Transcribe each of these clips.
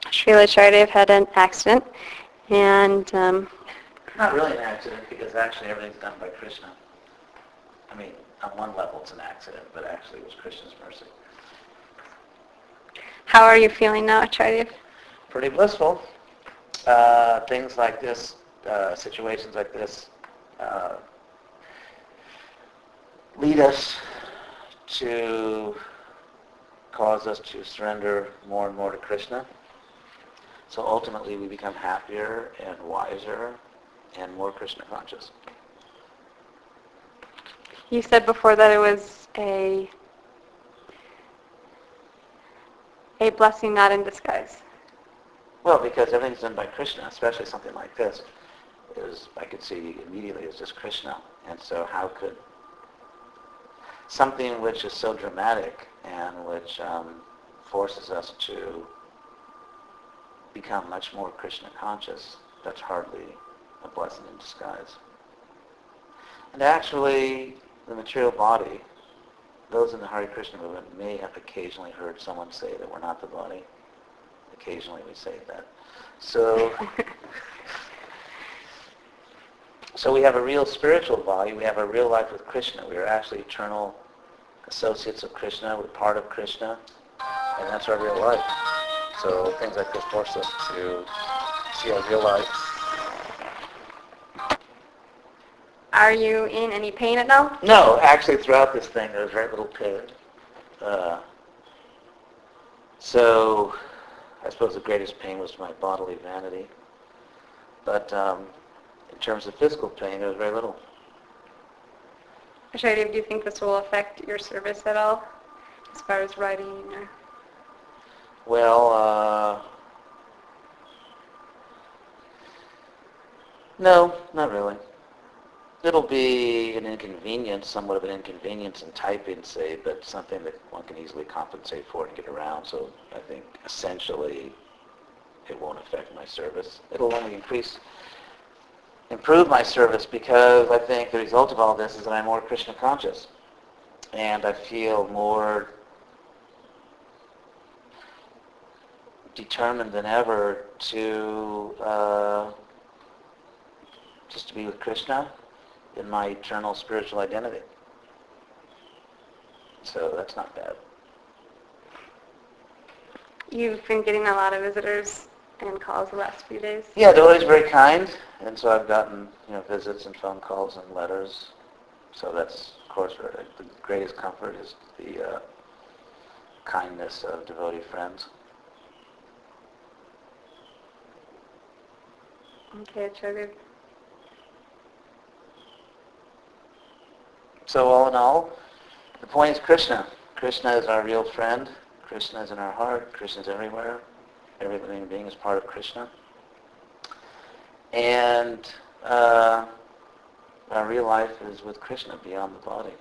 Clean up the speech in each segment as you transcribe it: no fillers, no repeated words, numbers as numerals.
Srila Chardev had an accident, and Not really an accident, because actually everything's done by Krishna. I mean, on one level it's an accident, but actually it was Krishna's mercy. how are you feeling now, Chardev? Pretty blissful. Things like this, situations like this, uh, lead us to cause us to surrender more and more to Krishna. So ultimately we become happier and wiser and more Krishna conscious. You said before that it was a blessing not in disguise. Well, because everything's done by Krishna, especially something like this, I could see immediately it's just Krishna. And so how could something which is so dramatic and which forces us to become much more Krishna conscious, that's hardly a blessing in disguise. And actually, the material body, those in the Hare Krishna movement may have occasionally heard someone say that we're not the body. Occasionally we say that. So we have a real spiritual body. We have a real life with Krishna. We are actually eternal associates of Krishna. We're part of Krishna. And that's our real life. So things like this force us to see our real life. Are you in any pain at all? No, actually throughout this thing there was very little pain. So I suppose the greatest pain was my bodily vanity. But in terms of physical pain, there was very little. Acharya, do you think this will affect your service at all, as far as writing? Or? Well, no, not really. It'll be an inconvenience, somewhat of an inconvenience in typing, say, but something that one can easily compensate for and get around. So I think essentially it won't affect my service. It'll only improve my service, because I think the result of all this is that I'm more Krishna conscious. And I feel more determined than ever to just to be with Krishna in my eternal spiritual identity. So that's not bad. You've been getting a lot of visitors and calls the last few days? Yeah, they're always very kind, and so I've gotten visits and phone calls and letters. So that's, of course, the greatest comfort is the kindness of devotee friends. Okay, Acharya. So all in all, the point is Krishna. Krishna is our real friend. Krishna is in our heart. Krishna is everywhere. Every living being is part of Krishna. And our real life is with Krishna beyond the body.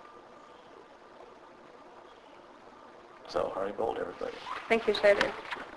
So, Hari Bol, everybody. Thank you, Acharya.